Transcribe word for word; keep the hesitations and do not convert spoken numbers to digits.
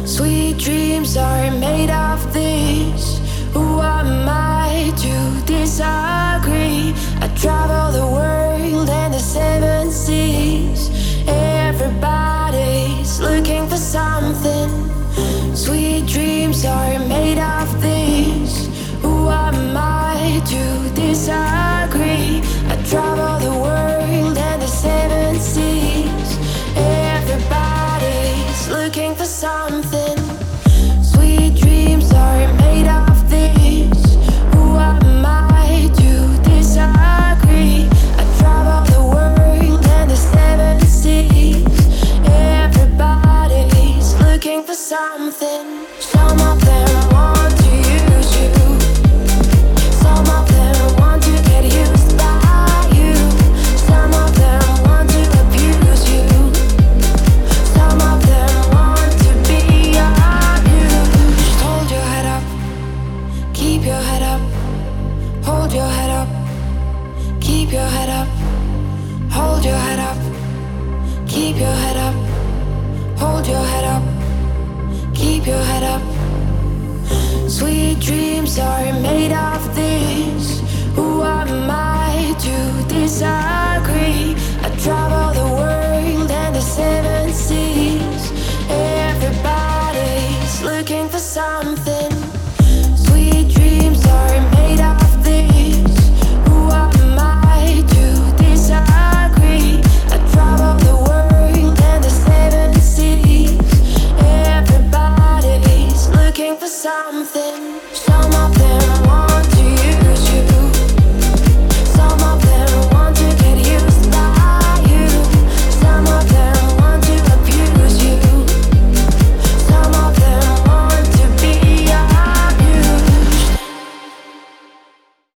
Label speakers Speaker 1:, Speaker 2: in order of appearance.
Speaker 1: Sweet dreams are made of this. Who am I to disagree? I travel the world and the seven seas. Everybody's looking for something. Sweet dreams are made of this. Who am I to disagree? I travel the world and the seven seas. Everybody's looking for something. Sweet dreams are made of this. Who am I to disagree? I travel the world and the seven seas. Everybody's looking for something. Some of them want to use you. Some of them want to get used by you. Some of them want to abuse you. Some of them want to be abused. Just hold your head up, keep your head up. Hold your head up, keep your head up. Hold your head up, keep your head up. Hold your head up, keep your head up. Sweet dreams are made of this. Who am I to disagree? I travel